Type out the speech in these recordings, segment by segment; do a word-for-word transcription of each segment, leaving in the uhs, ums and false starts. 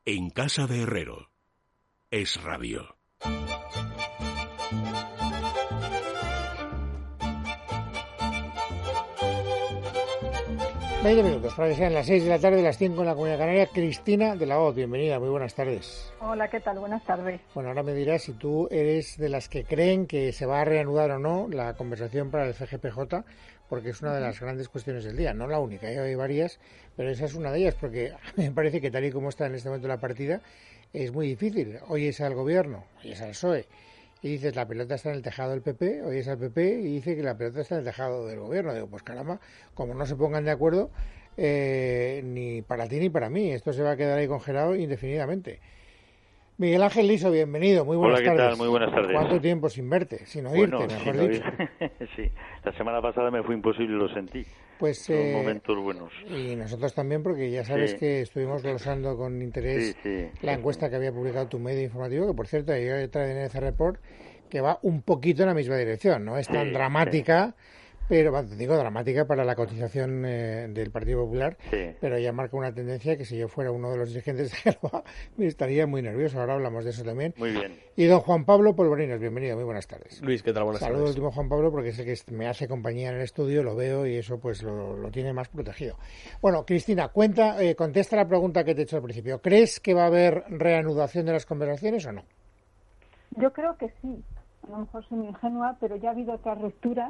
En casa de Herrero. Es Radio. veinte minutos para que sean las seis de la tarde, las cinco en la Comunidad Canaria. Cristina de la Hoz, bienvenida, muy buenas tardes. Hola, ¿qué tal? Buenas tardes. Bueno, ahora me dirás si tú eres de las que creen que se va a reanudar o no la conversación para el C G P J, porque es una de las grandes cuestiones del día, no la única, ¿eh? Hay varias, pero esa es una de ellas, porque a mí me parece que tal y como está en este momento la partida, es muy difícil. Oyes al gobierno, oyes al P S O E, y dices la pelota está en el tejado del P P, oyes al P P y dice que la pelota está en el tejado del gobierno. Digo, pues caramba, como no se pongan de acuerdo, eh, ni para ti ni para mí, esto se va a quedar ahí congelado indefinidamente. Miguel Ángel Liso, bienvenido, muy buenas tardes. Hola, ¿qué tardes. tal? Muy buenas tardes. ¿Cuánto tiempo sin verte, sin bueno, oírte, mejor sin dicho? Oír. Sí, la semana pasada me fue imposible, lo sentí. Pues Son eh, momentos buenos. Y nosotros también, porque ya sabes sí. que estuvimos glosando con interés sí, sí, la encuesta que había publicado tu medio informativo, que por cierto, hay otra de N C Report, que va un poquito en la misma dirección, no es tan sí, dramática, sí. pero digo dramática para la cotización eh, del Partido Popular, sí. pero ya marca una tendencia que si yo fuera uno de los dirigentes de Gelba me estaría muy nervioso. Ahora hablamos de eso también. Muy bien. Y don Juan Pablo Polvorinos, bienvenido, muy buenas tardes. Luis, ¿qué tal? Buenas Saludo tardes. al último Juan Pablo porque sé que me hace compañía en el estudio, lo veo y eso pues lo, lo tiene más protegido. Bueno, Cristina, cuenta, eh, contesta la pregunta que te he hecho al principio. ¿Crees que va a haber reanudación de las conversaciones o no? Yo creo que sí. A lo mejor soy muy ingenua, pero ya ha habido otras rupturas.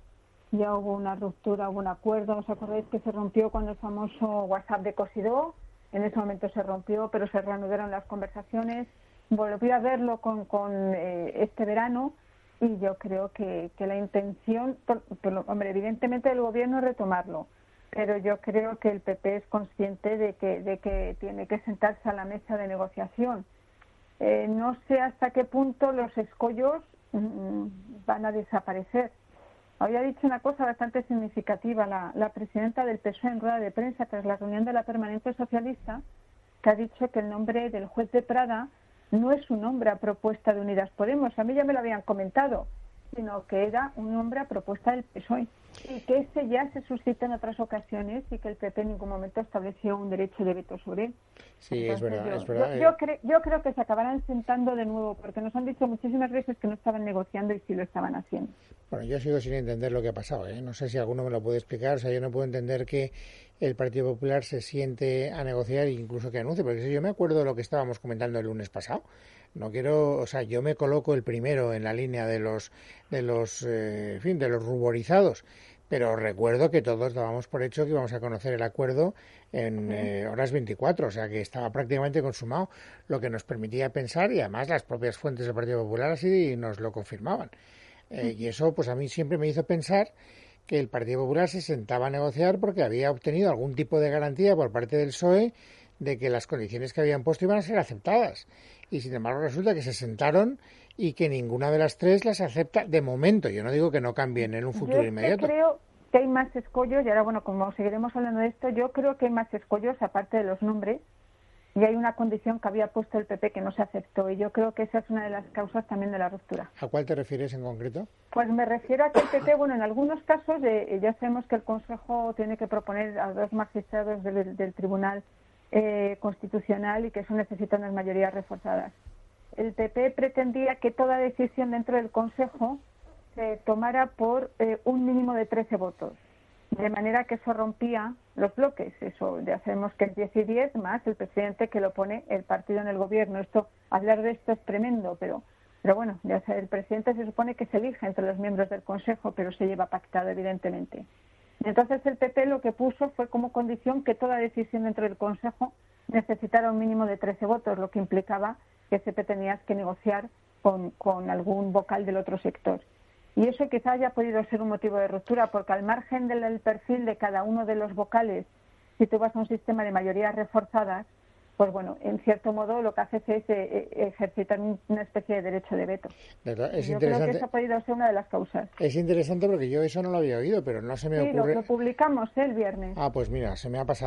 Ya hubo una ruptura, hubo un acuerdo. ¿Os acordáis que se rompió cuando el famoso WhatsApp de Cosidó? En ese momento se rompió, pero se reanudaron las conversaciones. Volví a verlo con, con eh, este verano y yo creo que, que la intención, por, por, hombre, evidentemente el gobierno es retomarlo, pero yo creo que el P P es consciente de que, de que tiene que sentarse a la mesa de negociación. Eh, no sé hasta qué punto los escollos mmm, van a desaparecer. Había dicho una cosa bastante significativa la, la presidenta del P S O E en rueda de prensa tras la reunión de la Permanente Socialista, que ha dicho que el nombre del juez de Prada no es un nombre a propuesta de Unidas Podemos. A mí ya me lo habían comentado, sino que era un nombre a propuesta del P S O E. Y que ese ya se suscita en otras ocasiones y que el P P en ningún momento estableció un derecho de veto sobre él. Sí, Entonces, es verdad, yo, es verdad. Yo, yo, cre- yo creo que se acabarán sentando de nuevo, porque nos han dicho muchísimas veces que no estaban negociando y sí lo estaban haciendo. Bueno, yo sigo sin entender lo que ha pasado, ¿eh? No sé si alguno me lo puede explicar. O sea, yo no puedo entender que el Partido Popular se siente a negociar e incluso que anuncie, porque si yo me acuerdo de lo que estábamos comentando el lunes pasado. No quiero, o sea, yo me coloco el primero en la línea de los, de los, eh, en fin, de los ruborizados. Pero recuerdo que todos dábamos por hecho que íbamos a conocer el acuerdo en eh, horas veinticuatro, o sea que estaba prácticamente consumado, lo que nos permitía pensar, y además las propias fuentes del Partido Popular así nos lo confirmaban. Eh, y eso pues a mí siempre me hizo pensar que el Partido Popular se sentaba a negociar porque había obtenido algún tipo de garantía por parte del P S O E de que las condiciones que habían puesto iban a ser aceptadas. Y sin embargo resulta que se sentaron y que ninguna de las tres las acepta de momento. Yo no digo que no cambien en un futuro yo inmediato. Yo creo que hay más escollos, y ahora, bueno, como seguiremos hablando de esto, yo creo que hay más escollos aparte de los nombres, y hay una condición que había puesto el P P que no se aceptó, y yo creo que esa es una de las causas también de la ruptura. ¿A cuál te refieres en concreto? Pues me refiero a que el P P, bueno, en algunos casos eh, ya sabemos que el Consejo tiene que proponer a dos magistrados del, del Tribunal eh, Constitucional y que eso necesita unas mayorías reforzadas. El P P pretendía que toda decisión dentro del Consejo se tomara por eh, un mínimo de trece votos, de manera que eso rompía los bloques. Eso ya sabemos que es diez y diez más el presidente que lo pone el partido en el gobierno. Esto, hablar de esto es tremendo, pero pero bueno, ya sea, el presidente se supone que se elige entre los miembros del Consejo, pero se lleva pactado evidentemente. Entonces el P P lo que puso fue como condición que toda decisión dentro del Consejo necesitara un mínimo de trece votos, lo que implicaba que se tenía que negociar con, con algún vocal del otro sector. Y eso quizá haya podido ser un motivo de ruptura, porque al margen del, del perfil de cada uno de los vocales, si tú vas a un sistema de mayorías reforzadas, pues bueno, en cierto modo lo que haces es eh, ejercitar una especie de derecho de veto. Es yo creo que eso ha podido ser una de las causas. Es interesante porque yo eso no lo había oído, pero no se me sí, ocurre... Sí, lo, lo publicamos ¿eh? el viernes. Ah, pues mira, se me ha pasado.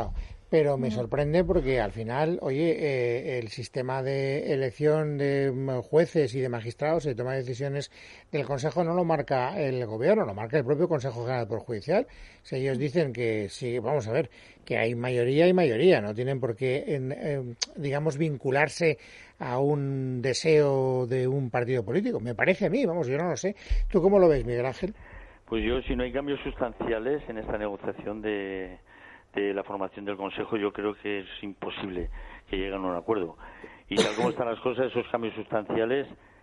pero me sorprende porque al final, oye, eh, el sistema de elección de jueces y de magistrados y de toma de decisiones del Consejo no lo marca el Gobierno, lo marca el propio Consejo General del Poder Judicial. Si ellos dicen que sí, vamos a ver, que hay mayoría y mayoría, no tienen por qué, en, eh, digamos, vincularse a un deseo de un partido político. Me parece a mí, vamos, yo no lo sé. ¿Tú cómo lo ves, Miguel Ángel? Pues yo, si no hay cambios sustanciales en esta negociación de, de la formación del Consejo, yo creo que es imposible que lleguen a un acuerdo. Y tal como están las cosas, esos cambios sustanciales,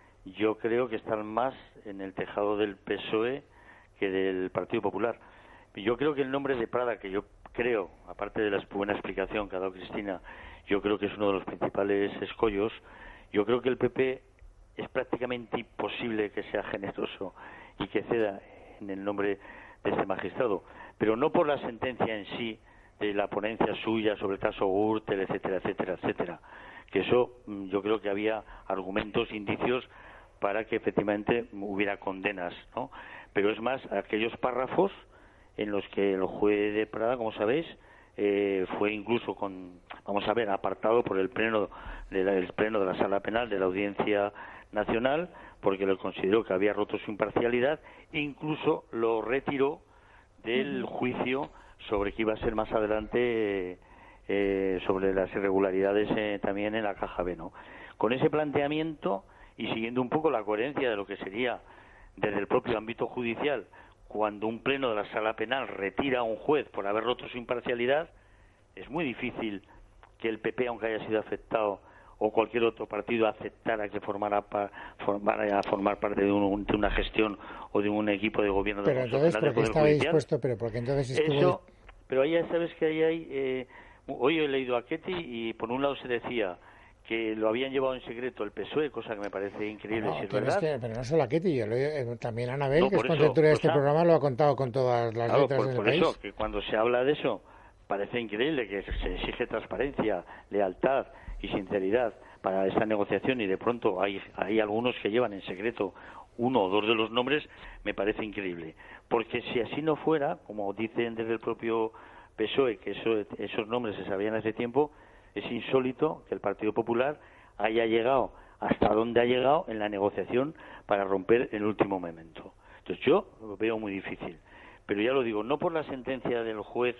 yo creo que están más en el tejado del P S O E que del Partido Popular. Yo creo que el nombre de Prada, que yo creo, aparte de la buena explicación que ha dado Cristina, yo creo que es uno de los principales escollos. Yo creo que el P P es prácticamente imposible que sea generoso y que ceda en el nombre de este magistrado, pero no por la sentencia en sí de la ponencia suya sobre el caso Gürtel, etcétera, etcétera, etcétera, que eso yo creo que había argumentos, indicios para que efectivamente hubiera condenas, ¿no? Pero es más aquellos párrafos en los que el juez de Prada, como sabéis, eh, fue incluso con, vamos a ver, apartado por el pleno de la, el pleno de la Sala Penal de la Audiencia Nacional, porque lo consideró que había roto su imparcialidad, e incluso lo retiró del juicio sobre que iba a ser más adelante eh, sobre las irregularidades eh, también en la Caja B, ¿no? Con ese planteamiento y siguiendo un poco la coherencia de lo que sería desde el propio ámbito judicial, cuando un pleno de la Sala Penal retira a un juez por haber roto su imparcialidad, es muy difícil que el P P, aunque haya sido afectado, o cualquier otro partido aceptara que formara, pa, formara a formar parte de, un, de una gestión o de un equipo de gobierno. Pero de entonces, ¿por qué estaba dispuesto? Pero porque entonces estuvo... Eso, pero ahí ya sabes que ahí hay... Eh, hoy he leído a Ketty y por un lado se decía que lo habían llevado en secreto el P S O E, cosa que me parece increíble, no, si es pero verdad. Es que, pero no solo a Ketty, yo lo, eh, también Anabel, no, que es eso, conceptura de este o sea, programa, lo ha contado con todas las claro, letras por, del por país. eso, que cuando se habla de eso, parece increíble que se exige transparencia, lealtad y sinceridad para esta negociación, y de pronto hay, hay algunos que llevan en secreto uno o dos de los nombres, me parece increíble. Porque si así no fuera, como dicen desde el propio P S O E, que eso, esos nombres se sabían hace tiempo, es insólito que el Partido Popular haya llegado hasta donde ha llegado en la negociación para romper el último momento. Entonces yo lo veo muy difícil. Pero ya lo digo, no por la sentencia del juez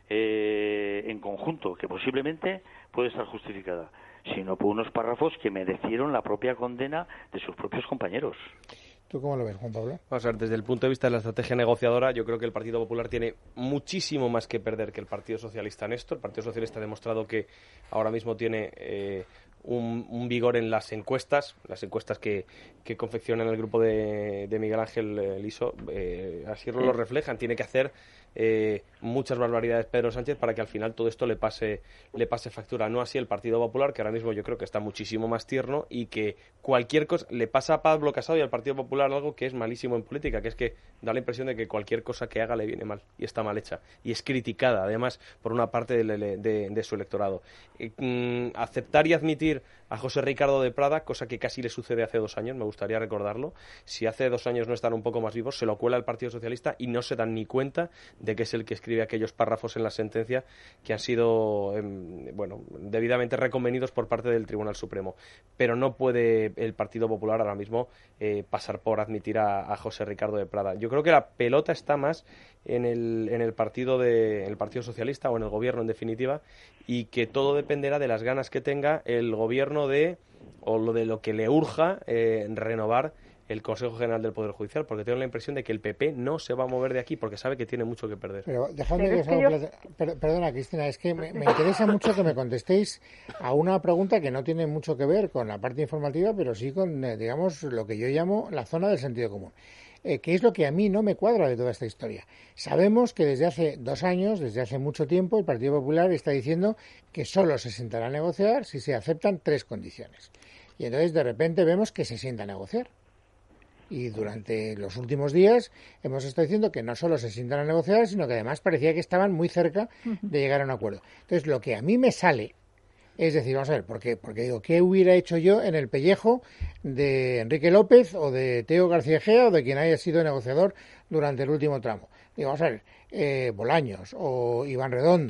eh, en conjunto, que posiblemente puede estar justificada, sino por unos párrafos que merecieron la propia condena de sus propios compañeros. ¿Tú cómo lo ves, Juan Pablo? Vamos a ver, desde el punto de vista de la estrategia negociadora, yo creo que el Partido Popular tiene muchísimo más que perder que el Partido Socialista en esto. El Partido Socialista ha demostrado que ahora mismo tiene eh, un, un vigor en las encuestas, las encuestas que, que confeccionan el grupo de, de Miguel Ángel eh, Liso, eh, así lo reflejan. Tiene que hacer eh, muchas barbaridades Pedro Sánchez para que al final todo esto le pase, le pase factura. No así el Partido Popular, que ahora mismo yo creo que está muchísimo más tierno y que cualquier cosa le pasa a Pablo Casado y al Partido Popular algo que es malísimo en política, que es que da la impresión de que cualquier cosa que haga le viene mal y está mal hecha y es criticada además por una parte de, de, de su electorado. Eh, mm, aceptar y admitir a José Ricardo de Prada, cosa que casi le sucede hace dos años, me gustaría recordarlo. Si hace dos años no están un poco más vivos, se lo cuela el Partido Socialista y no se dan ni cuenta de que es el que escribe aquellos párrafos en la sentencia que han sido eh, bueno, debidamente reconvenidos por parte del Tribunal Supremo. Pero no puede el Partido Popular ahora mismo eh, pasar por admitir a, a José Ricardo de Prada. Yo creo que la pelota está más en el, en el partido de, el Partido Socialista o en el gobierno en definitiva, y que todo dependerá de las ganas que tenga el gobierno de, o lo de lo que le urja eh, renovar el Consejo General del Poder Judicial, porque tengo la impresión de que el P P no se va a mover de aquí porque sabe que tiene mucho que perder. Pero dejadme que os haga yo... per- Perdona, Cristina, es que me, me interesa mucho que me contestéis a una pregunta que no tiene mucho que ver con la parte informativa, pero sí con, eh, digamos, lo que yo llamo la zona del sentido común. Eh, ¿Qué es lo que a mí no me cuadra de toda esta historia? Sabemos que desde hace dos años, desde hace mucho tiempo, el Partido Popular está diciendo que solo se sentará a negociar si se aceptan tres condiciones. Y entonces, de repente, vemos que se sienta a negociar. Y durante los últimos días hemos estado diciendo que no solo se sientan a negociar, sino que además parecía que estaban muy cerca de llegar a un acuerdo. Entonces, lo que a mí me sale, es decir, vamos a ver, ¿por qué? Porque digo, ¿qué hubiera hecho yo en el pellejo de Enrique López o de Teo García Egea o de quien haya sido negociador durante el último tramo? Digo, vamos a ver, eh, Bolaños o Iván Redondo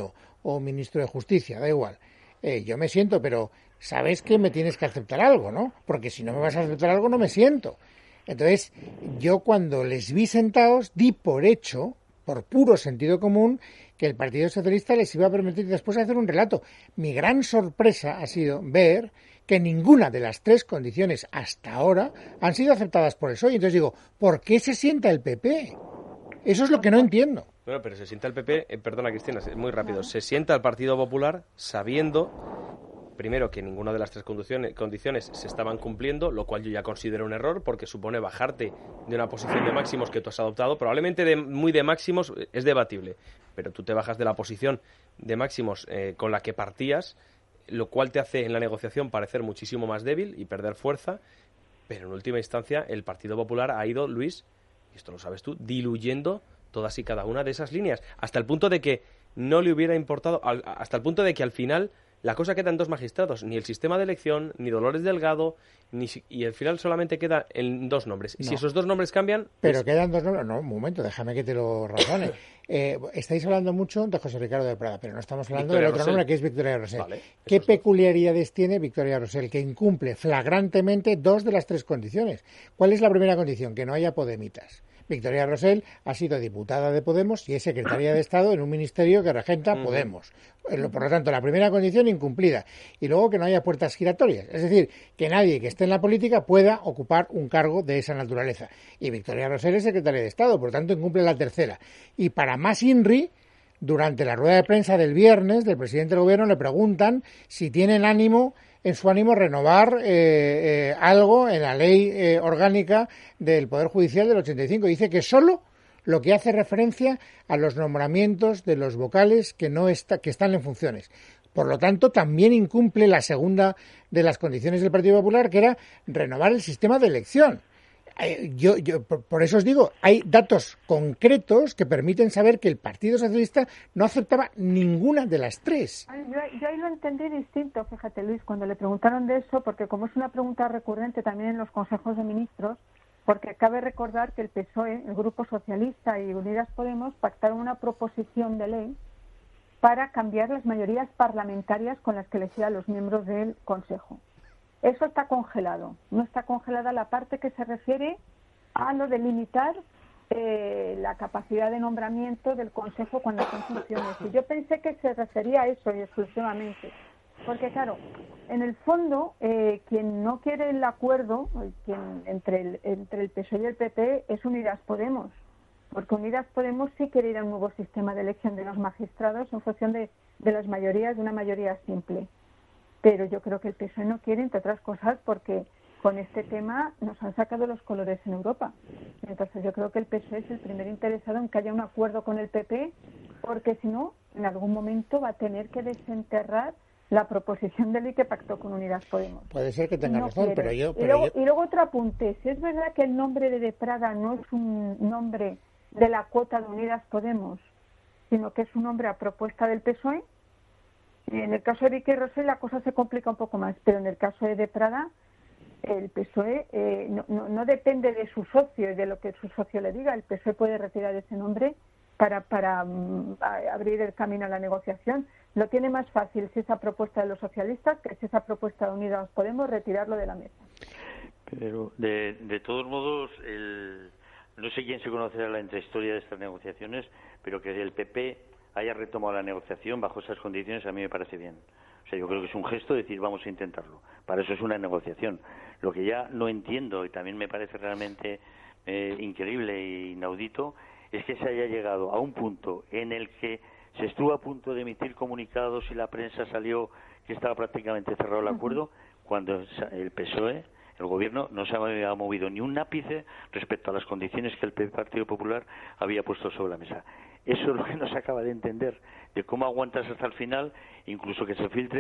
o ministro de Justicia, da igual. Eh, yo me siento, pero sabes que me tienes que aceptar algo, ¿no? Porque si no me vas a aceptar algo, no me siento. Entonces, yo cuando les vi sentados, di por hecho, por puro sentido común, que el Partido Socialista les iba a permitir después hacer un relato. Mi gran sorpresa ha sido ver que ninguna de las tres condiciones hasta ahora han sido aceptadas por el P S O E. Y entonces digo, ¿por qué se sienta el P P? Eso es lo que no entiendo. Bueno, pero se sienta el P P, eh, perdona Cristina, muy rápido, se sienta el Partido Popular sabiendo, primero, que ninguna de las tres condiciones, condiciones se estaban cumpliendo, lo cual yo ya considero un error, porque supone bajarte de una posición de máximos que tú has adoptado. Probablemente de, muy de máximos es debatible, pero tú te bajas de la posición de máximos eh, con la que partías, lo cual te hace en la negociación parecer muchísimo más débil y perder fuerza, pero en última instancia el Partido Popular ha ido, Luis, y esto lo sabes tú, diluyendo todas y cada una de esas líneas, hasta el punto de que no le hubiera importado, hasta el punto de que al final la cosa queda en dos magistrados, ni el sistema de elección, ni Dolores Delgado, ni si, y al final solamente queda en dos nombres. Y no. Si esos dos nombres cambian... Pero pues... quedan dos nombres... No, un momento, déjame que te lo razone. eh, estáis hablando mucho de José Ricardo de Prada, pero no estamos hablando Victoria del otro Rosell. Nombre, que es Victoria Rosell. Vale, ¿Qué peculiaridades es. tiene Victoria Rosell? Que incumple flagrantemente dos de las tres condiciones. ¿Cuál es la primera condición? Que no haya podemitas. Victoria Rosell ha sido diputada de Podemos y es secretaria de Estado en un ministerio que regenta uh-huh. Podemos. Por lo tanto, la primera condición incumplida. Y luego que no haya puertas giratorias. Es decir, que nadie que esté en la política pueda ocupar un cargo de esa naturaleza. Y Victoria Rosell es secretaria de Estado, por lo tanto incumple la tercera. Y para más INRI, durante la rueda de prensa del viernes del presidente del Gobierno le preguntan si tienen ánimo... en su ánimo renovar eh, eh, algo en la ley eh, orgánica del Poder Judicial del ochenta y cinco. Dice que solo lo que hace referencia a los nombramientos de los vocales que no está, que están en funciones. Por lo tanto, también incumple la segunda de las condiciones del Partido Popular, que era renovar el sistema de elección. Yo, yo, por eso os digo, hay datos concretos que permiten saber que el Partido Socialista no aceptaba ninguna de las tres. Yo, yo ahí lo entendí distinto, fíjate Luis, cuando le preguntaron de eso, porque como es una pregunta recurrente también en los consejos de ministros, porque cabe recordar que el P S O E, el Grupo Socialista y Unidas Podemos pactaron una proposición de ley para cambiar las mayorías parlamentarias con las que elegían los miembros del Consejo. Eso está congelado. No está congelada la parte que se refiere a lo de limitar eh, la capacidad de nombramiento del Consejo cuando son funciones. Y yo pensé que se refería a eso y exclusivamente. Porque, claro, en el fondo, eh, quien no quiere el acuerdo quien, entre, el, entre el P S O E y el P P es Unidas Podemos. Porque Unidas Podemos sí quiere ir a un nuevo sistema de elección de los magistrados en función de, de las mayorías, de una mayoría simple. Pero yo creo que el P S O E no quiere, entre otras cosas, porque con este tema nos han sacado los colores en Europa. Entonces yo creo que el P S O E es el primer interesado en que haya un acuerdo con el P P, porque si no, en algún momento va a tener que desenterrar la proposición de ley que pactó con Unidas Podemos. Puede ser que tenga no razón, quiere. pero yo... Pero y, luego, yo... y luego otro apunte. Si es verdad que el nombre de De Prada no es un nombre de la cuota de Unidas Podemos, sino que es un nombre a propuesta del P S O E, en el caso de Vicky Rosell la cosa se complica un poco más, pero en el caso de De Prada, el P S O E eh, no, no, no depende de su socio y de lo que su socio le diga. El P S O E puede retirar ese nombre para, para um, abrir el camino a la negociación. Lo tiene más fácil si esa propuesta de los socialistas que si esa propuesta de Unidas Podemos retirarlo de la mesa. Pero, de, de todos modos, el, no sé quién se conocerá la intrahistoria de estas negociaciones, pero que el P P haya retomado la negociación bajo esas condiciones a mí me parece bien. O sea, yo creo que es un gesto decir vamos a intentarlo. Para eso es una negociación. Lo que ya no entiendo y también me parece realmente eh, increíble e inaudito es que se haya llegado a un punto en el que se estuvo a punto de emitir comunicados y la prensa salió que estaba prácticamente cerrado el acuerdo, cuando el P S O E, el gobierno, no se había movido ni un ápice respecto a las condiciones que el Partido Popular había puesto sobre la mesa. Eso es lo que no se acaba de entender, de cómo aguantas hasta el final, incluso que se filtre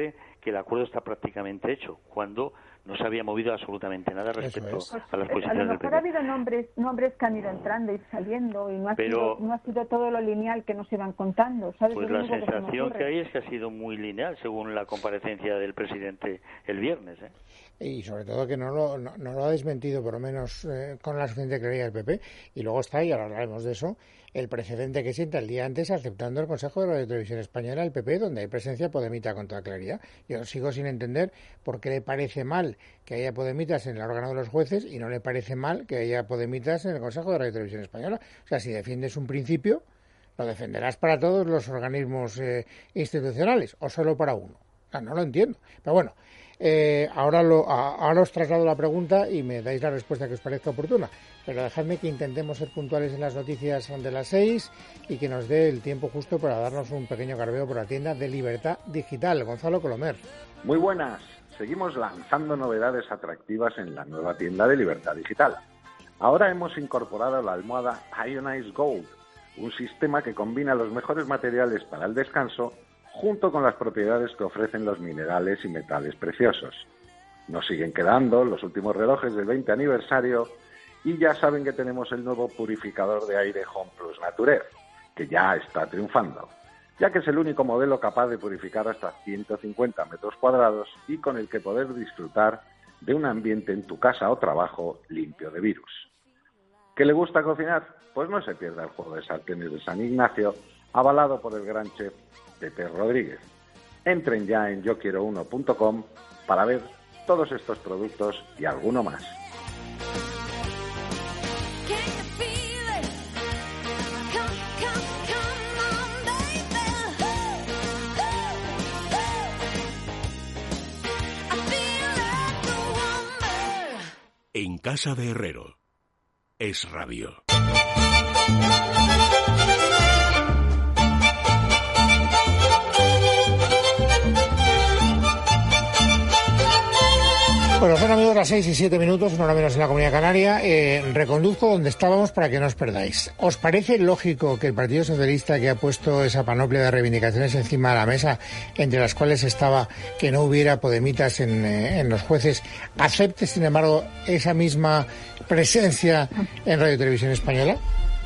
que el acuerdo está prácticamente hecho, cuando no se había movido absolutamente nada respecto es. a las posiciones a lo del mejor P P. ha habido nombres nombres que han ido entrando y saliendo y no ha, Pero, sido, no ha sido todo lo lineal que nos iban contando, ¿sabes? Pues Es lo la único que se me sensación ocurre. que hay es que ha sido muy lineal, según la comparecencia del presidente el viernes, ¿eh? Y sobre todo que no lo, no, no lo ha desmentido, por lo menos eh, con la suficiente claridad del P P. Y luego está, y ahora hablaremos de eso, el precedente que sienta el día antes aceptando el Consejo de Radio y Televisión Española, el P P, donde hay presencia podemita con toda claridad. Yo sigo sin entender por qué le parece mal que haya podemitas en el órgano de los jueces y no le parece mal que haya podemitas en el Consejo de Radio y Televisión Española. O sea, si defiendes un principio, lo defenderás para todos los organismos eh, institucionales o solo para uno. O sea, no lo entiendo. Pero bueno, eh, ahora, lo, a, ahora os traslado la pregunta y me dais la respuesta que os parezca oportuna. Pero dejadme que intentemos ser puntuales en las noticias de las seis y que nos dé el tiempo justo para darnos un pequeño garbeo por la tienda de Libertad Digital. Gonzalo Colomer. Muy buenas. Seguimos lanzando novedades atractivas en la nueva tienda de Libertad Digital. Ahora hemos incorporado la almohada Ionize Gold, un sistema que combina los mejores materiales para el descanso junto con las propiedades que ofrecen los minerales y metales preciosos. Nos siguen quedando los últimos relojes del veinte aniversario y ya saben que tenemos el nuevo purificador de aire Home Plus Naturev, que ya está triunfando, ya que es el único modelo capaz de purificar hasta ciento cincuenta metros cuadrados y con el que poder disfrutar de un ambiente en tu casa o trabajo limpio de virus. ¿Qué le gusta cocinar? Pues no se pierda el juego de sartenes de San Ignacio, avalado por el gran chef Pepe Rodríguez. Entren ya en yo quiero uno punto com para ver todos estos productos y alguno más. En casa de Herrero. Es radio. Bueno, son amigos las seis y siete minutos, una hora menos en la Comunidad Canaria. Eh, reconduzco donde estábamos para que no os perdáis. ¿Os parece lógico que el Partido Socialista, que ha puesto esa panoplia de reivindicaciones encima de la mesa, entre las cuales estaba que no hubiera podemitas en, eh, en los jueces, acepte, sin embargo, esa misma presencia en Radio y Televisión Española?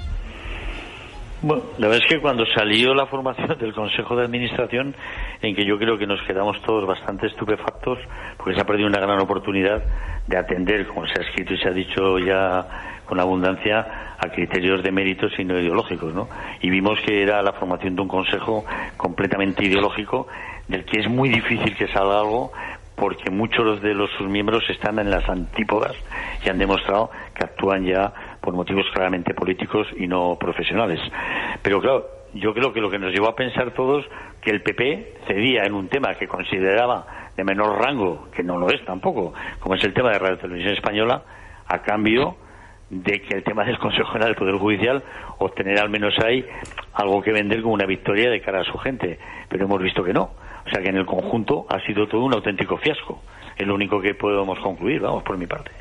Bueno, la verdad es que cuando salió la formación del Consejo de Administración, en que yo creo que nos quedamos todos bastante estupefactos, porque se ha perdido una gran oportunidad de atender, como se ha escrito y se ha dicho ya con abundancia, a criterios de méritos y no ideológicos, ¿no? Y vimos que era la formación de un Consejo completamente ideológico, del que es muy difícil que salga algo, porque muchos de los sus miembros están en las antípodas y han demostrado que actúan ya por motivos claramente políticos y no profesionales. Pero claro, yo creo que lo que nos llevó a pensar todos que el P P cedía en un tema que consideraba de menor rango, que no lo es tampoco, como es el tema de Radio Televisión Española, a cambio de que el tema del Consejo General del Poder Judicial, obtener al menos ahí algo que vender como una victoria de cara a su gente. Pero hemos visto que no. O sea que en el conjunto ha sido todo un auténtico fiasco. Es lo único que podemos concluir, vamos, por mi parte.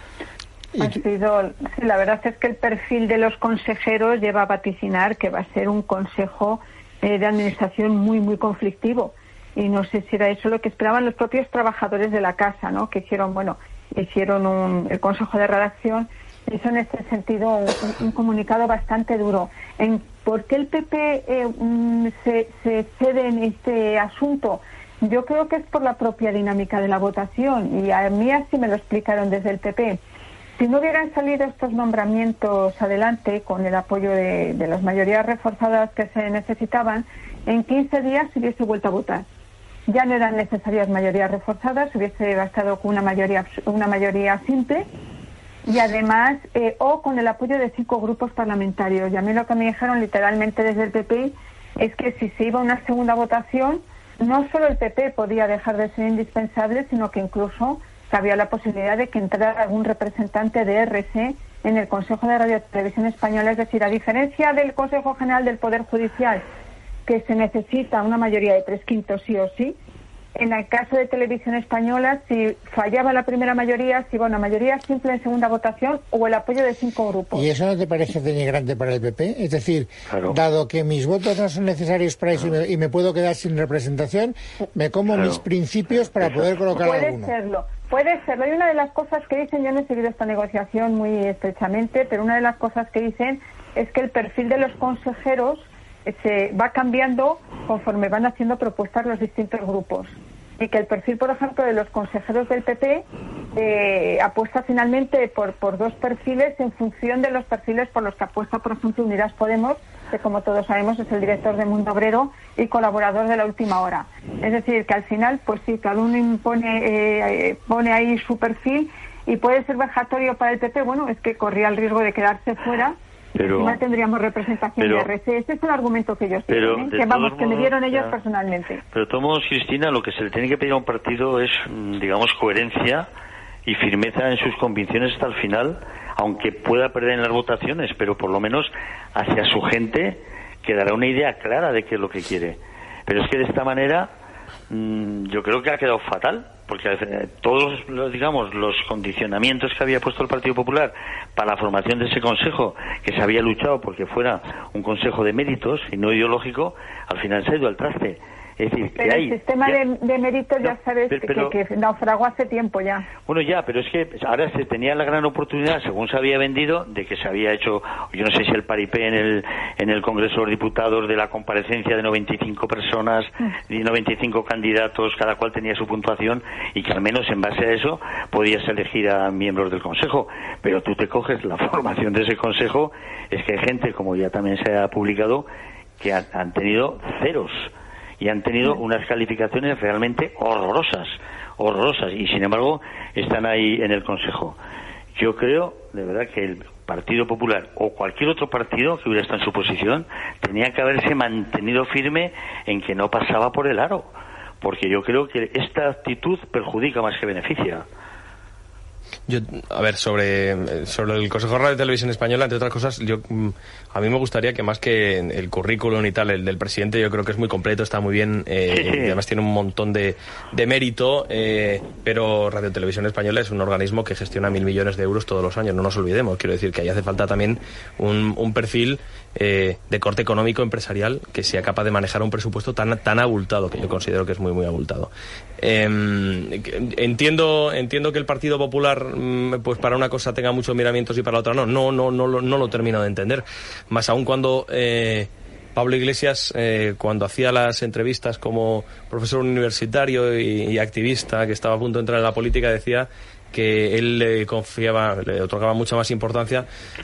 Ha sido, sí, la verdad es que el perfil de los consejeros lleva a vaticinar que va a ser un consejo eh, de administración muy, muy conflictivo. Y no sé si era eso lo que esperaban los propios trabajadores de la casa, ¿no? Que hicieron, bueno, hicieron un, el consejo de redacción, hizo en este sentido un, un comunicado bastante duro. En ¿Por qué el P P eh, um, se, se cede en este asunto? Yo creo que es por la propia dinámica de la votación, y a mí así me lo explicaron desde el P P. Si no hubieran salido estos nombramientos adelante con el apoyo de, de las mayorías reforzadas que se necesitaban, en quince días se hubiese vuelto a votar. Ya no eran necesarias mayorías reforzadas, se hubiese bastado con una mayoría, una mayoría simple, y además, eh, o con el apoyo de cinco grupos parlamentarios. Y a mí lo que me dijeron literalmente desde el P P es que si se iba a una segunda votación, no solo el P P podía dejar de ser indispensable, sino que incluso había la posibilidad de que entrara algún representante de R C en el Consejo de Radio y Televisión Española. Es decir, a diferencia del Consejo General del Poder Judicial, que se necesita una mayoría de tres quintos sí o sí, en el caso de Televisión Española, si fallaba la primera mayoría, si iba una mayoría simple en segunda votación o el apoyo de cinco grupos. ¿Y eso no te parece denigrante para el P P? Es decir, claro. dado que mis votos no son necesarios para eso y me, y me puedo quedar sin representación, me como claro. mis principios para poder colocar Puede alguno. Puede serlo. Puede serlo. Hay una de las cosas que dicen, yo no he seguido esta negociación muy estrechamente, pero una de las cosas que dicen es que el perfil de los consejeros se va cambiando conforme van haciendo propuestas los distintos grupos. Y que el perfil, por ejemplo, de los consejeros del P P eh, apuesta finalmente por, por dos perfiles en función de los perfiles por los que apuesta, por ejemplo, Unidas Podemos, que como todos sabemos es el director de Mundo Obrero y colaborador de La Última Hora. Es decir, que al final, pues sí, cada uno impone, eh, pone ahí su perfil y puede ser vejatorio para el P P. Bueno, es que corría el riesgo de quedarse fuera. Pero, encima tendríamos representación pero, de R C. Ese es el argumento que ellos tienen, ¿eh? que vamos, modos, que me dieron ellos ya, personalmente. Pero de todos modos, Cristina, lo que se le tiene que pedir a un partido es, digamos, coherencia y firmeza en sus convicciones hasta el final, aunque pueda perder en las votaciones, pero por lo menos hacia su gente quedará una idea clara de qué es lo que quiere. Pero es que de esta manera mmm, yo creo que ha quedado fatal, porque todos los, digamos, los condicionamientos que había puesto el Partido Popular para la formación de ese consejo, que se había luchado porque fuera un consejo de méritos y no ideológico, al final se ha ido al traste. Es decir, pero que hay, el sistema ya, de, de méritos ya no, sabes pero, pero, que, que naufragó hace tiempo ya. Bueno, ya, pero es que ahora se tenía la gran oportunidad, según se había vendido, de que se había hecho, yo no sé si el paripé en el en el Congreso de los Diputados, de la comparecencia de noventa y cinco personas y noventa y cinco candidatos, cada cual tenía su puntuación, y que al menos en base a eso podías elegir a miembros del Consejo. Pero tú te coges la formación de ese Consejo, es que hay gente, como ya también se ha publicado, que han, han tenido ceros y han tenido unas calificaciones realmente horrorosas, horrorosas, y sin embargo están ahí en el Consejo. Yo creo, de verdad, que el Partido Popular o cualquier otro partido que hubiera estado en su posición tenía que haberse mantenido firme en que no pasaba por el aro, porque yo creo que esta actitud perjudica más que beneficia. Yo, a ver, sobre, sobre el Consejo de Radio y Televisión Española, entre otras cosas, yo a mí me gustaría que más que el currículum y tal, el del presidente, yo creo que es muy completo, está muy bien, eh, sí, sí. y además tiene un montón de, de mérito, eh, pero Radio y Televisión Española es un organismo que gestiona mil millones de euros todos los años, no nos olvidemos. Quiero decir que ahí hace falta también un, un perfil eh, de corte económico empresarial que sea capaz de manejar un presupuesto tan, tan abultado, que yo considero que es muy, muy abultado. Eh, entiendo, entiendo que el Partido Popular pues para una cosa tenga muchos miramientos y para la otra no, no, no, no, no, no lo termino de entender, más aún cuando eh, Pablo Iglesias, eh, cuando hacía las entrevistas como profesor universitario y, y activista que estaba a punto de entrar en la política, decía que él le confiaba, le otorgaba mucha más importancia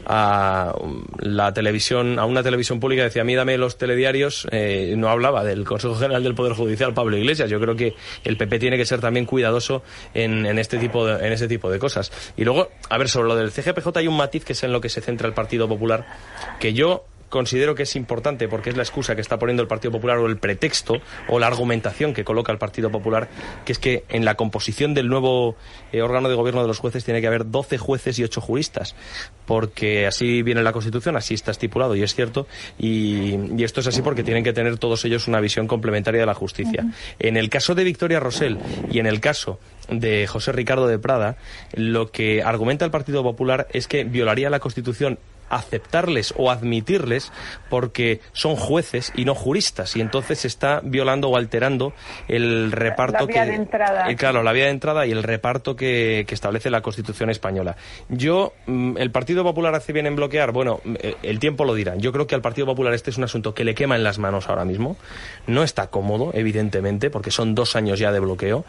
a la televisión, a una televisión pública. Decía, a mí dame los telediarios, eh, no hablaba del Consejo General del Poder Judicial, Pablo Iglesias. Yo creo que el P P tiene que ser también cuidadoso en, en este tipo de, en este tipo de cosas. Y luego, a ver, sobre lo del C G P J hay un matiz que es en lo que se centra el Partido Popular, que yo considero que es importante porque es la excusa que está poniendo el Partido Popular, o el pretexto o la argumentación que coloca el Partido Popular, que es que en la composición del nuevo eh, órgano de gobierno de los jueces tiene que haber doce jueces y ocho juristas, porque así viene la Constitución, así está estipulado, y es cierto, y, y esto es así porque tienen que tener todos ellos una visión complementaria de la justicia. Uh-huh. En el caso de Victoria Rosell y en el caso de José Ricardo de Prada, lo que argumenta el Partido Popular es que violaría la Constitución aceptarles o admitirles porque son jueces y no juristas, y entonces se está violando o alterando el reparto, la vía que de entrada. Eh, claro, la vía de entrada y el reparto que, que establece la Constitución española. Yo, el Partido Popular hace bien en bloquear, bueno, el tiempo lo dirá. Yo creo que al Partido Popular este es un asunto que le quema en las manos ahora mismo. No está cómodo, evidentemente, porque son dos años ya de bloqueo.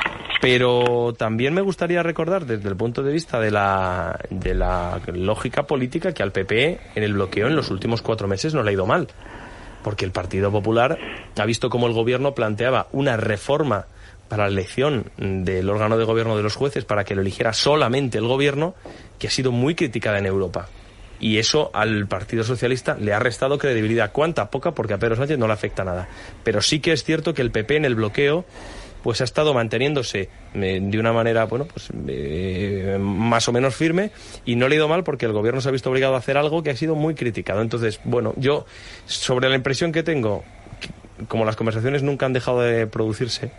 Pero también me gustaría recordar, desde el punto de vista de la, de la lógica política, que al P P en el bloqueo en los últimos cuatro meses no le ha ido mal. Porque el Partido Popular ha visto cómo el gobierno planteaba una reforma para la elección del órgano de gobierno de los jueces para que lo eligiera solamente el gobierno, que ha sido muy criticada en Europa. Y eso al Partido Socialista le ha restado credibilidad. ¿Cuánta? Poca, porque a Pedro Sánchez no le afecta nada. Pero sí que es cierto que el P P en el bloqueo pues ha estado manteniéndose eh, de una manera, bueno, pues eh, más o menos firme, y no le ha ido mal porque el gobierno se ha visto obligado a hacer algo que ha sido muy criticado. Entonces, bueno, yo, sobre la impresión que tengo, como las conversaciones nunca han dejado de producirse,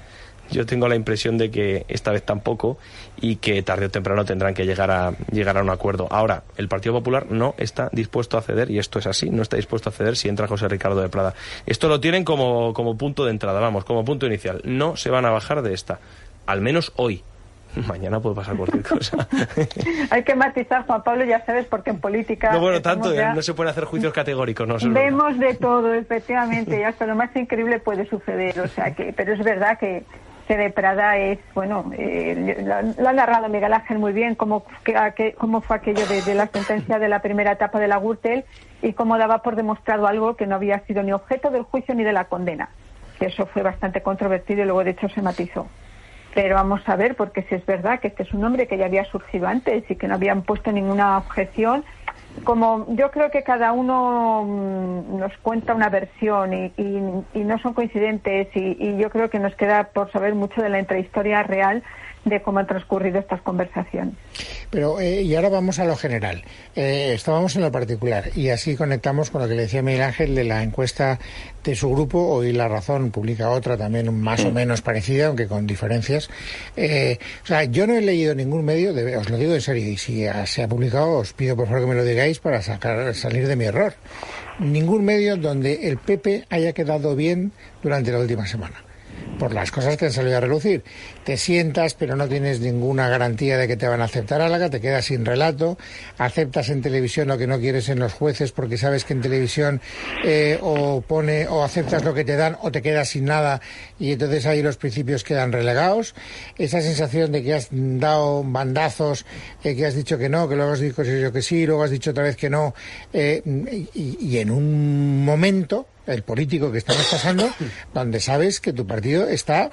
yo tengo la impresión de que esta vez tampoco y que tarde o temprano tendrán que llegar a llegar a un acuerdo. Ahora, el Partido Popular no está dispuesto a ceder, y esto es así, no está dispuesto a ceder si entra José Ricardo de Prada. Esto lo tienen como, como punto de entrada, vamos, como punto inicial. No se van a bajar de esta, al menos hoy. Mañana puede pasar cualquier cosa. Hay que matizar, Juan Pablo, ya sabes, porque en política... No, bueno, tanto, ya... no se pueden hacer juicios categóricos. No, vemos de todo, efectivamente, y hasta lo más increíble puede suceder, o sea que, pero es verdad que, que de Prada es, bueno, eh, lo, lo ha narrado Miguel Ángel muy bien, cómo, que, que, cómo fue aquello de, de la sentencia de la primera etapa de la Gürtel y cómo daba por demostrado algo que no había sido ni objeto del juicio ni de la condena. Que eso fue bastante controvertido y luego, de hecho, se matizó. Pero vamos a ver, porque si es verdad que este es un hombre que ya había surgido antes y que no habían puesto ninguna objeción, como yo creo que cada uno mmm, nos cuenta una versión y, y, y no son coincidentes y, y yo creo que nos queda por saber mucho de la intrahistoria real de cómo han transcurrido estas conversaciones. Pero, eh, y ahora vamos a lo general. Eh, estábamos en lo particular y así conectamos con lo que le decía Miguel Ángel de la encuesta de su grupo. Hoy La Razón publica otra también más o menos parecida, aunque con diferencias. Eh, o sea, yo no he leído ningún medio, de, os lo digo en serio, y si ha, se ha publicado, os pido por favor que me lo digáis para sacar, salir de mi error. Ningún medio donde el P P haya quedado bien durante la última semana, por las cosas que han salido a relucir. Te sientas, pero no tienes ninguna garantía de que te van a aceptar Álaga, te quedas sin relato, aceptas en televisión lo que no quieres en los jueces porque sabes que en televisión eh, o pone o aceptas lo que te dan o te quedas sin nada y entonces ahí los principios quedan relegados. Esa sensación de que has dado bandazos, eh, que has dicho que no, que luego has dicho que sí, luego has dicho otra vez que no, eh, y, y en un momento el político que estamos pasando, donde sabes que tu partido está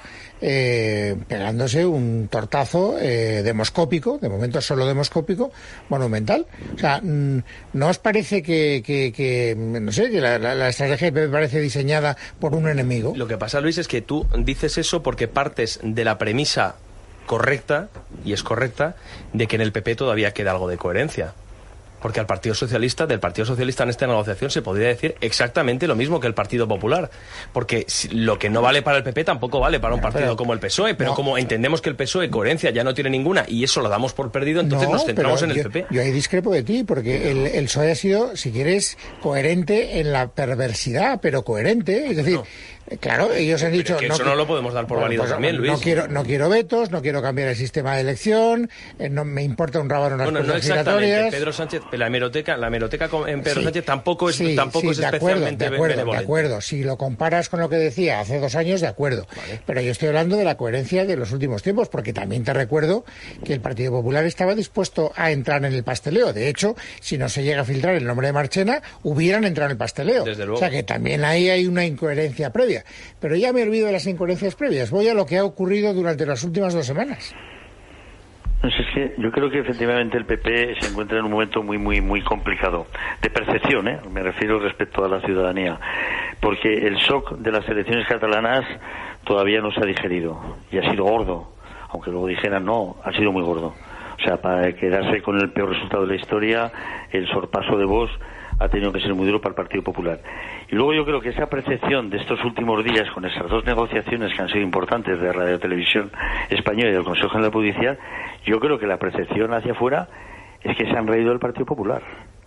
eh, pegándose un tortazo eh, demoscópico, de momento solo demoscópico, monumental. O sea, ¿no os parece que, que, que no sé, que la, la, la estrategia me parece diseñada por un enemigo? Lo que pasa, Luis, es que tú dices eso porque partes de la premisa correcta, y es correcta, de que en el P P todavía queda algo de coherencia. Porque al Partido Socialista, del Partido Socialista en esta negociación se podría decir exactamente lo mismo que el Partido Popular. Porque lo que no vale para el P P tampoco vale para un partido pero, como el P S O E. Pero no, como entendemos que el P S O E coherencia ya no tiene ninguna y eso lo damos por perdido, entonces no, nos centramos en el yo, P P. Yo ahí discrepo de ti, porque el, el P S O E ha sido, si quieres, coherente en la perversidad, pero coherente. Es decir... No. Claro, ellos han dicho... Es que eso no, no lo podemos dar por bueno, válido pues, también, Luis. No quiero, no quiero vetos, no quiero cambiar el sistema de elección, eh, no me importa un rábano unas bueno, cosas no giratorias. Pedro Sánchez, la hemeroteca, la hemeroteca en Pedro sí, Sánchez tampoco es, sí, tampoco sí, es de especialmente acuerdo, de acuerdo, benevolente. De acuerdo, si lo comparas con lo que decía hace dos años, de acuerdo. Vale. Pero yo estoy hablando de la coherencia de los últimos tiempos, porque también te recuerdo que el Partido Popular estaba dispuesto a entrar en el pasteleo. De hecho, si no se llega a filtrar el nombre de Marchena, hubieran entrado en el pasteleo. Desde luego. O sea que también ahí hay una incoherencia previa. Pero ya me olvido de las incoherencias previas. Voy a lo que ha ocurrido durante las últimas dos semanas. No sé, es que yo creo que efectivamente el P P se encuentra en un momento muy, muy, muy complicado. De percepción, ¿eh? Me refiero respecto a la ciudadanía. Porque el shock de las elecciones catalanas todavía no se ha digerido. Y ha sido gordo. Aunque luego dijeran no, ha sido muy gordo. O sea, para quedarse con el peor resultado de la historia, el sorpaso de Vox ha tenido que ser muy duro para el Partido Popular. Y luego yo creo que esa percepción de estos últimos días con esas dos negociaciones que han sido importantes de Radio Televisión Española y del Consejo General Judicial, yo creo que la percepción hacia afuera es que se han reído del Partido Popular.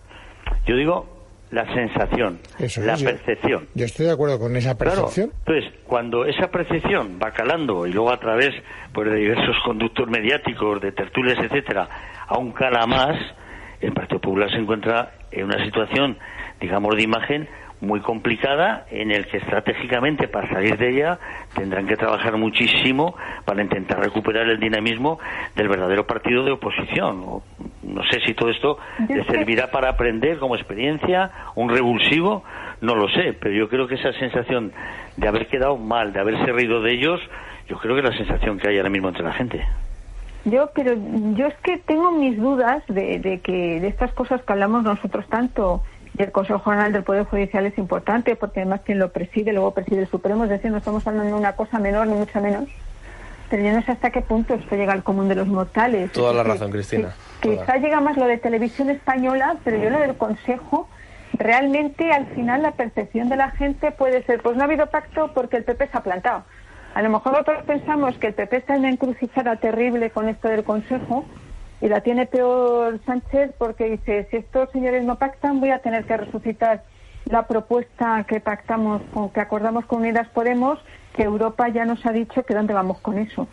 Yo digo la sensación, Eso la es, percepción. Yo, yo estoy de acuerdo con esa percepción. Claro, entonces, cuando esa percepción va calando y luego a través pues, de diversos conductos mediáticos, de tertulias, etcétera, aún cala más, el Partido Popular se encuentra en una situación, digamos, de imagen muy complicada, en el que estratégicamente para salir de ella tendrán que trabajar muchísimo para intentar recuperar el dinamismo del verdadero partido de oposición. No sé si todo esto les servirá para aprender como experiencia, un revulsivo, no lo sé, pero yo creo que esa sensación de haber quedado mal, de haberse reído de ellos, yo creo que es la sensación que hay ahora mismo entre la gente. Yo, pero yo es que tengo mis dudas de, de que de estas cosas que hablamos nosotros tanto, y el Consejo General del Poder Judicial es importante, porque además quien lo preside, luego preside el Supremo, es decir, no estamos hablando de una cosa menor ni mucho menos, pero yo no sé hasta qué punto esto llega al común de los mortales. Toda la decir, razón, Cristina. Que, quizá llega más lo de Televisión Española, pero yo lo del Consejo, realmente al final la percepción de la gente puede ser, pues no ha habido pacto porque el P P se ha plantado. A lo mejor nosotros pensamos que el P P está en una encrucijada terrible con esto del Consejo y la tiene peor Sánchez porque dice, si estos señores no pactan, voy a tener que resucitar la propuesta que pactamos, con, que acordamos con Unidas Podemos, que Europa ya nos ha dicho que dónde vamos con eso.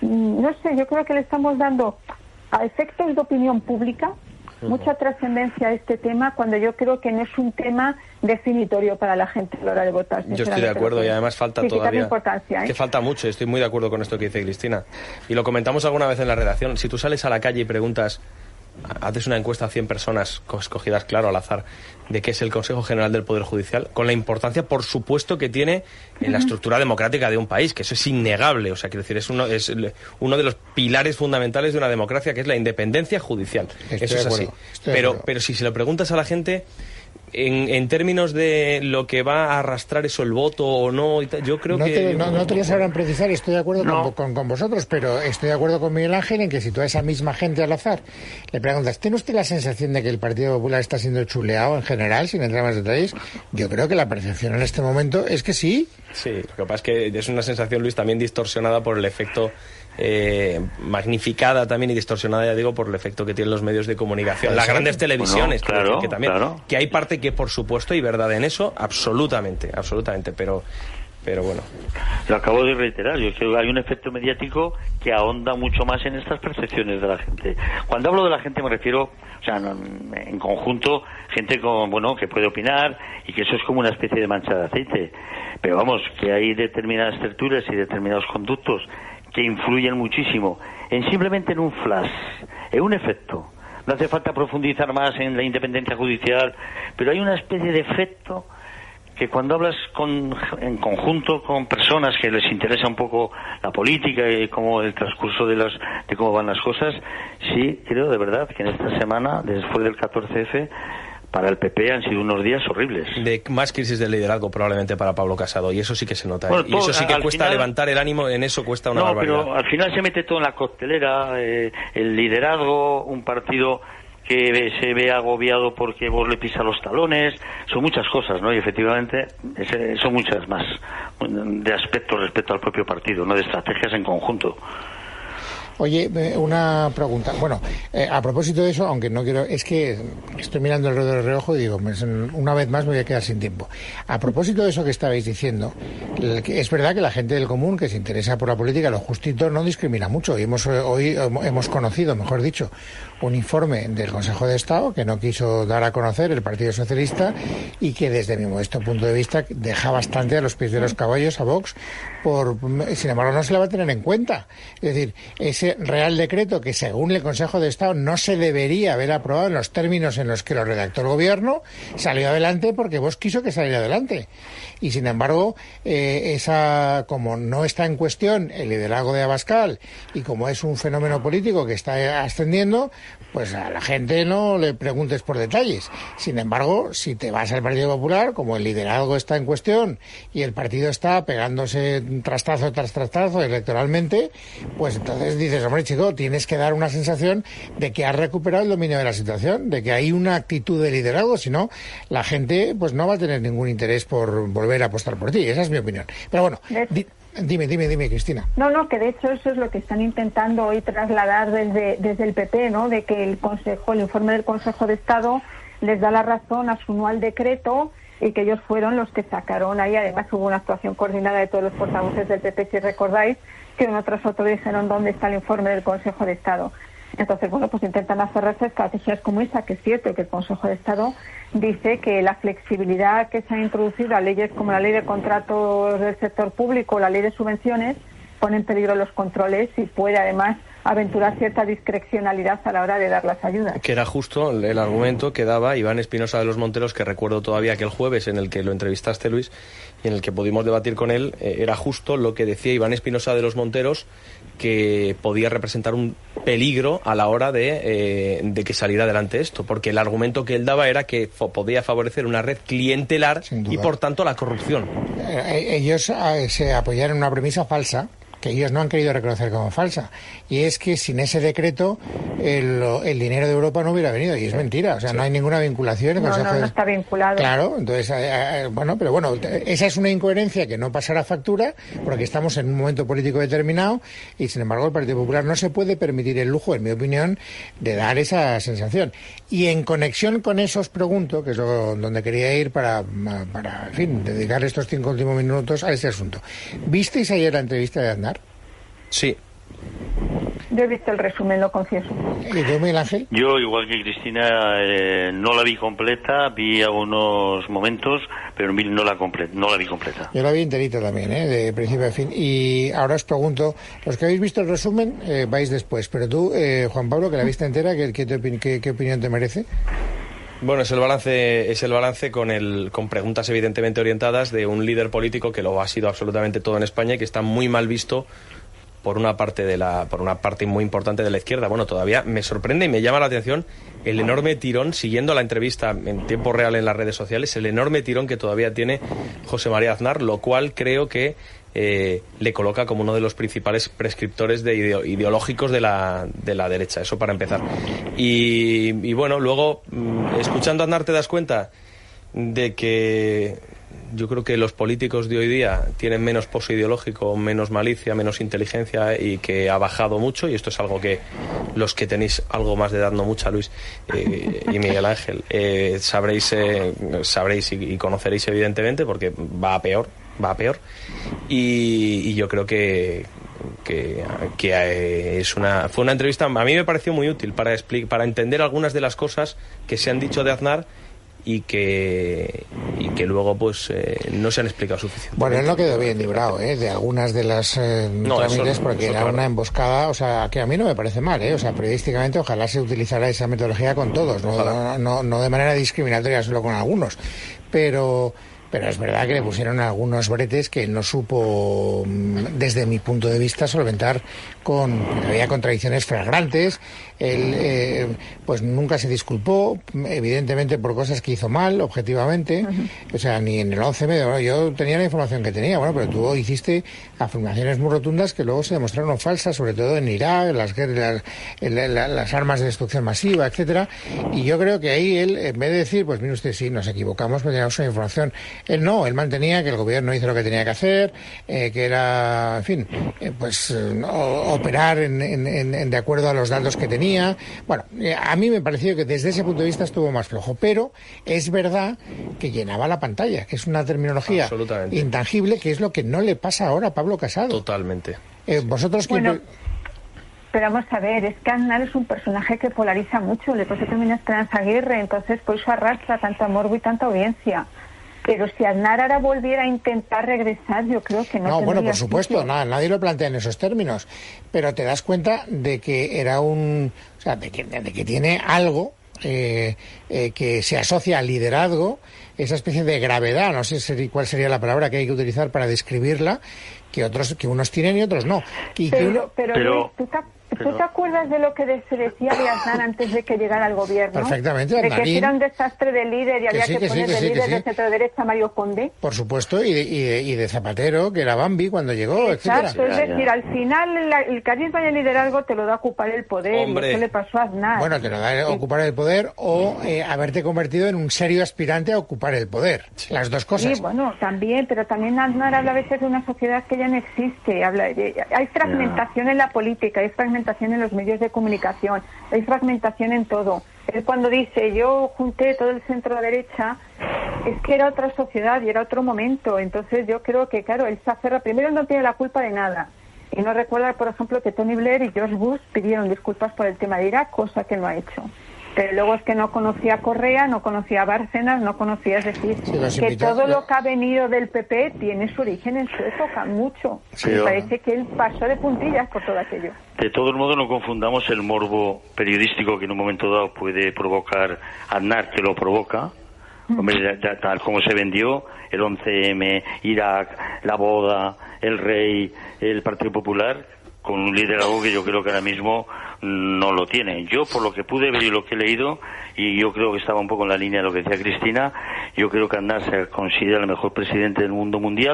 No sé, yo creo que le estamos dando a efectos de opinión pública mucha trascendencia a este tema, cuando yo creo que no es un tema definitorio para la gente a la hora de votar. Yo estoy de acuerdo y además falta sí, todavía... importancia, ¿eh? Que falta mucho, estoy muy de acuerdo con esto que dice Cristina. Y lo comentamos alguna vez en la redacción. Si tú sales a la calle y preguntas, haces una encuesta a cien personas escogidas, claro, al azar, de qué es el Consejo General del Poder Judicial, con la importancia, por supuesto, que tiene en la estructura democrática de un país, que eso es innegable. O sea, quiero decir, es uno, es uno de los pilares fundamentales de una democracia, que es la independencia judicial. Estoy eso es así. Pero, pero si se lo preguntas a la gente... En, en términos de lo que va a arrastrar eso el voto o no, yo creo no que... Te, no, no te lo sabrán precisar, estoy de acuerdo no. con, con, con vosotros, pero estoy de acuerdo con Miguel Ángel en que si tú a esa misma gente al azar le preguntas, ¿tiene usted la sensación de que el Partido Popular está siendo chuleado en general, sin entrar en más detalles? Yo creo que la percepción en este momento es que sí. Sí, lo que pasa es que es una sensación, Luis, también distorsionada por el efecto... Eh, magnificada también y distorsionada, ya digo, por el efecto que tienen los medios de comunicación, las grandes televisiones, bueno, claro, que también, claro. que hay parte que por supuesto hay verdad en eso, absolutamente, absolutamente, pero pero bueno. Lo acabo de reiterar, yo creo que hay un efecto mediático que ahonda mucho más en estas percepciones de la gente. Cuando hablo de la gente me refiero, o sea, en conjunto, gente con, bueno, que puede opinar y que eso es como una especie de mancha de aceite, pero vamos, que hay determinadas tertulias y determinados conductos que influyen muchísimo en simplemente en un flash, en un efecto. No hace falta profundizar más en la independencia judicial, pero hay una especie de efecto que cuando hablas con, en conjunto con personas que les interesa un poco la política y cómo el transcurso de las de cómo van las cosas, sí creo de verdad que en esta semana, después del catorce efe, para el P P han sido unos días horribles. De más crisis de liderazgo probablemente para Pablo Casado, y eso sí que se nota. Bueno, y eso sí que cuesta final, levantar el ánimo, en eso cuesta una no, barbaridad. Pero al final se mete todo en la coctelera, eh, el liderazgo, un partido que se ve agobiado porque vos le pisas los talones, son muchas cosas, ¿no? Y efectivamente es, son muchas más de aspectos respecto al propio partido, no de estrategias en conjunto. Oye, una pregunta. Bueno, eh, a propósito de eso, aunque no quiero... Es que estoy mirando el reloj del reloj y digo, una vez más me voy a quedar sin tiempo. A propósito de eso que estabais diciendo, es verdad que la gente del común que se interesa por la política, lo justito, no discrimina mucho. Y hemos, hoy hemos conocido, mejor dicho, un informe del Consejo de Estado que no quiso dar a conocer el Partido Socialista y que desde mi modesto punto de vista deja bastante a los pies de los caballos a Vox. Por, sin embargo, no se le va a tener en cuenta. Es decir, ese Real Decreto que según el Consejo de Estado no se debería haber aprobado en los términos en los que lo redactó el Gobierno, salió adelante porque Vox quiso que saliera adelante. Y sin embargo, eh, esa como no está en cuestión el liderazgo de Abascal y como es un fenómeno político que está ascendiendo, pues a la gente no le preguntes por detalles. Sin embargo, si te vas al Partido Popular, como el liderazgo está en cuestión y el partido está pegándose trastazo tras trastazo electoralmente, pues entonces dices, hombre chico, tienes que dar una sensación de que has recuperado el dominio de la situación, de que hay una actitud de liderazgo, si no, la gente pues no va a tener ningún interés por volver a apostar por ti. Esa es mi opinión. Pero bueno, di, dime, dime, dime, Cristina. No, no, que de hecho eso es lo que están intentando hoy trasladar desde, desde el P P, ¿no? De que el Consejo, el informe del Consejo de Estado les da la razón a su anual decreto y que ellos fueron los que sacaron ahí. Además hubo una actuación coordinada de todos los portavoces del P P, si recordáis, que uno tras otro dijeron dónde está el informe del Consejo de Estado. Entonces, bueno, pues intentan aferrarse a estrategias como esa, que es cierto que el Consejo de Estado dice que la flexibilidad que se ha introducido a leyes como la ley de contratos del sector público o la ley de subvenciones pone en peligro los controles y puede además aventurar cierta discrecionalidad a la hora de dar las ayudas. Que era justo el argumento que daba Iván Espinosa de los Monteros, que recuerdo todavía aquel jueves en el que lo entrevistaste, Luis, y en el que pudimos debatir con él. Eh, era justo lo que decía Iván Espinosa de los Monteros, que podía representar un peligro a la hora de, eh, de que saliera adelante esto, porque el argumento que él daba era que fo- podía favorecer una red clientelar y por tanto la corrupción. Eh, ellos eh, se apoyaron en una premisa falsa que ellos no han querido reconocer como falsa, y es que sin ese decreto el, el dinero de Europa no hubiera venido, y es mentira, o sea, sí. no hay ninguna vinculación. No, no, no está vinculado. Claro, entonces, eh, bueno, pero bueno, esa es una incoherencia que no pasará factura, porque estamos en un momento político determinado, y sin embargo el Partido Popular no se puede permitir el lujo, en mi opinión, de dar esa sensación. Y en conexión con eso os pregunto, que es lo, donde quería ir para, para, en fin, dedicar estos cinco últimos minutos a ese asunto. ¿Visteis ayer la entrevista de Aznar? Sí. Yo he visto el resumen, lo confieso. ¿Y tú, Miguel Ángel? Yo, igual que Cristina, eh, no la vi completa, vi algunos momentos, pero no la, comple- no la vi completa. Yo la vi enterita también, ¿eh? De principio a fin. Y ahora os pregunto, los que habéis visto el resumen, eh, vais después, pero tú, eh, Juan Pablo, que la viste entera, ¿qué, qué, te opin- qué, qué opinión te merece? Bueno, es el balance, es el balance con el, con preguntas evidentemente orientadas de un líder político que lo ha sido absolutamente todo en España y que está muy mal visto por una parte de la, por una parte muy importante de la izquierda. Bueno, todavía me sorprende y me llama la atención el enorme tirón, siguiendo la entrevista en tiempo real en las redes sociales, el enorme tirón que todavía tiene José María Aznar, lo cual creo que eh, le coloca como uno de los principales prescriptores de ideo, ideológicos de la, de la derecha. Eso para empezar. Y, y bueno, luego, escuchando a Aznar te das cuenta de que yo creo que los políticos de hoy día tienen menos pozo ideológico, menos malicia, menos inteligencia, y que ha bajado mucho, y esto es algo que los que tenéis algo más de edad, no mucha, Luis eh, y Miguel Ángel, eh, sabréis eh, sabréis y, y conoceréis evidentemente, porque va a peor, va a peor, y, y yo creo que que, que es una fue una entrevista, a mí me pareció muy útil para explicar, para entender algunas de las cosas que se han dicho de Aznar y que y que luego pues eh, no se han explicado suficientemente. Bueno, él no quedó bien librado, ¿eh? De algunas de las eh, no, trámites, eso, porque eso, era claro. una emboscada, o sea, que a mí no me parece mal, ¿eh? O sea, periodísticamente ojalá se utilizara esa metodología con todos, no, no, no, no de manera discriminatoria solo con algunos, pero pero es verdad que le pusieron algunos bretes que no supo, desde mi punto de vista, solventar, con había contradicciones flagrantes. Él eh, pues nunca se disculpó, evidentemente por cosas que hizo mal, objetivamente. Uh-huh. O sea, ni en el once M, bueno, yo tenía la información que tenía, bueno, pero tú hiciste afirmaciones muy rotundas que luego se demostraron falsas, sobre todo en Irak, las, las, las, las armas de destrucción masiva, etcétera. Y yo creo que ahí él, en vez de decir, pues mire usted, sí, nos equivocamos, pero teníamos una información, él no, él mantenía que el gobierno hizo lo que tenía que hacer, eh, que era, en fin, eh, pues eh, operar en, en, en, de acuerdo a los datos que tenía. Bueno, eh, a mí me pareció que desde ese punto de vista estuvo más flojo, pero es verdad que llenaba la pantalla, que es una terminología intangible, que es lo que no le pasa ahora a Pablo Casado. Totalmente. Eh, vosotros que... Bueno, pero vamos a ver, es que Aznar es un personaje que polariza mucho, le pasa también a Esperanza Aguirre, entonces por eso arrastra tanto morbo y tanta audiencia. Pero si Aznar ahora volviera a intentar regresar, yo creo que no. No, bueno, por supuesto, nada, nadie lo plantea en esos términos. Pero te das cuenta de que era un. O sea, de que, de que tiene algo eh, eh, que se asocia al liderazgo, esa especie de gravedad, no sé cuál sería la palabra que hay que utilizar para describirla, que otros que unos tienen y otros no. Y pero, que uno... pero, pero... ¿tú te... ¿Tú te acuerdas de lo que se decía de Aznar antes de que llegara al gobierno? Perfectamente, de que era un desastre de líder y había sí, que, que poner sí, que de sí, líder sí. de centro derecha Mario Conde. Por supuesto, y de, y de, y de Zapatero, que era Bambi cuando llegó, Exacto, etcétera. Es decir, al final la, el carisma y el liderazgo te lo da ocupar el poder. Hombre. Y eso le pasó a Aznar. Bueno, te lo da ocupar el poder o eh, haberte convertido en un serio aspirante a ocupar el poder. Sí. Las dos cosas. Sí, bueno, también, pero también Aznar habla a veces de una sociedad que ya no existe. Habla de, hay fragmentación en la política, hay fragmentación en los medios de comunicación, hay fragmentación en todo. Él cuando dice, yo junté todo el centro derecha, es que era otra sociedad y era otro momento. Entonces yo creo que, claro, él se aferra, primero no tiene la culpa de nada. Y no recuerda, por ejemplo, que Tony Blair y George Bush pidieron disculpas por el tema de Irak, cosa que no ha hecho. Pero luego es que no conocía a Correa, no conocía a Bárcenas, no conocía, es decir, sí, que todo lo que ha venido del P P tiene su origen en su época, mucho. Sí, me parece que él pasó de puntillas por todo aquello. De todos modos, no confundamos el morbo periodístico que en un momento dado puede provocar Aznar, que lo provoca. Mm. Hombre, ya, ya, tal como se vendió el once eme, Irak, la boda, el rey, el Partido Popular, con un liderazgo que yo creo que ahora mismo no lo tiene. Yo, por lo que pude ver y lo que he leído, y yo creo que estaba un poco en la línea de lo que decía Cristina, yo creo que Aznar se considera el mejor presidente del mundo mundial,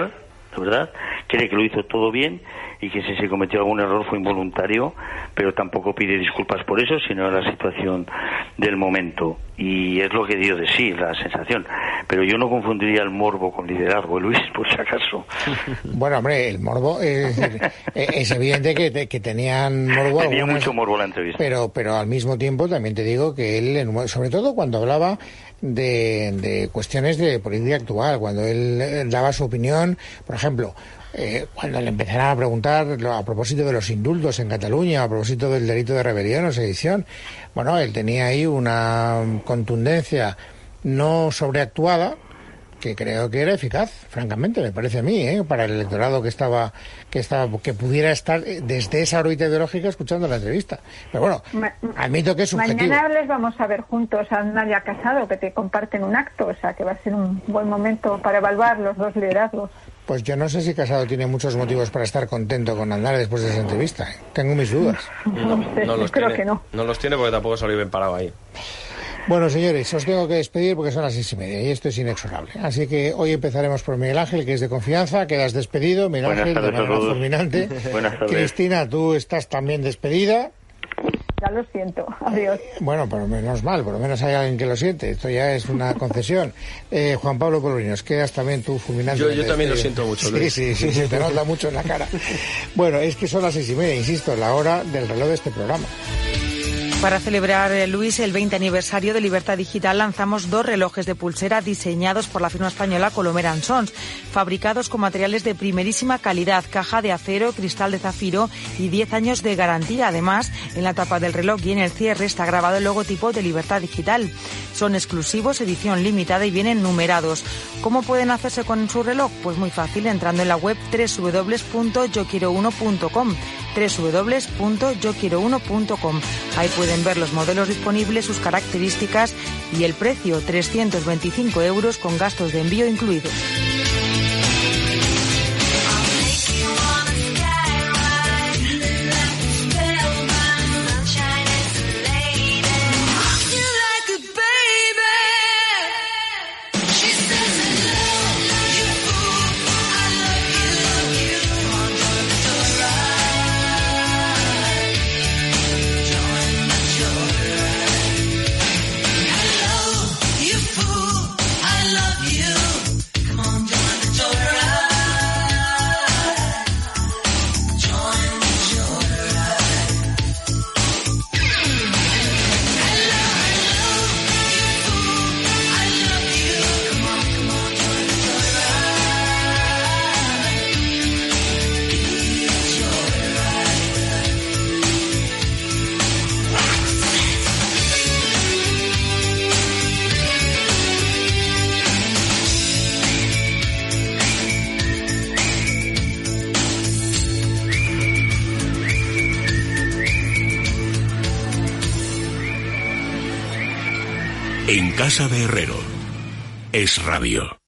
de verdad, cree que lo hizo todo bien y que si se cometió algún error fue involuntario, pero tampoco pide disculpas por eso, sino la situación del momento. Y es lo que dio de sí, la sensación. Pero yo no confundiría el morbo con liderazgo, Luis, por si acaso. Bueno, hombre, el morbo es, es evidente que, te, que tenían morbo. Tenía algunas, mucho morbo la entrevista. Pero, pero al mismo tiempo también te digo que él, sobre todo cuando hablaba de, de cuestiones de política actual, cuando él daba su opinión, por ejemplo, Eh, cuando le empezaron a preguntar a propósito de los indultos en Cataluña, a propósito del delito de rebelión o sedición, bueno, él tenía ahí una contundencia no sobreactuada que creo que era eficaz, francamente, me parece a mí, ¿eh? Para el electorado que estaba, que estaba, que pudiera estar desde esa órbita ideológica escuchando la entrevista. Pero bueno, Ma- admito que es subjetivo. Mañana les vamos a ver juntos a Nadia Casado, que te comparten un acto, o sea que va a ser un buen momento para evaluar los dos liderazgos. Pues yo no sé si Casado tiene muchos motivos para estar contento con Aznar después de esa entrevista, ¿eh? Tengo mis dudas. No, no sé, no los creo tiene, que no. No los tiene porque tampoco salió bien parado ahí. Bueno, señores, os tengo que despedir porque son las seis y media y esto es inexorable. Así que hoy empezaremos por Miguel Ángel, que es de confianza, quedas despedido. Miguel Buenas Ángel, tardes de manera a todos. fulminante. Buenas tardes. Cristina, tú estás también despedida. Ya lo siento, adiós. Bueno, pero menos mal, por lo menos hay alguien que lo siente. Esto ya es una concesión. Eh, Juan Pablo Polorinos, quedas también tú fulminante. Yo, yo también lo siento mucho, Luis. Sí, sí, sí, se te nota mucho en la cara. Bueno, es que son las seis y media, insisto, la hora del reloj de este programa. Para celebrar, eh, Luis, el veinte aniversario de Libertad Digital, lanzamos dos relojes de pulsera diseñados por la firma española Colomer and Sons, fabricados con materiales de primerísima calidad, caja de acero, cristal de zafiro y diez años de garantía. Además, en la tapa del reloj y en el cierre está grabado el logotipo de Libertad Digital. Son exclusivos, edición limitada y vienen numerados. ¿Cómo pueden hacerse con su reloj? Pues muy fácil, entrando en la web doble u doble u doble u punto yo quiero uno punto com, doble u doble u doble u punto yo quiero uno punto com. Ahí pueden ver los modelos disponibles, sus características y el precio, trescientos veinticinco euros con gastos de envío incluidos. En casa de Herrero, Es Radio.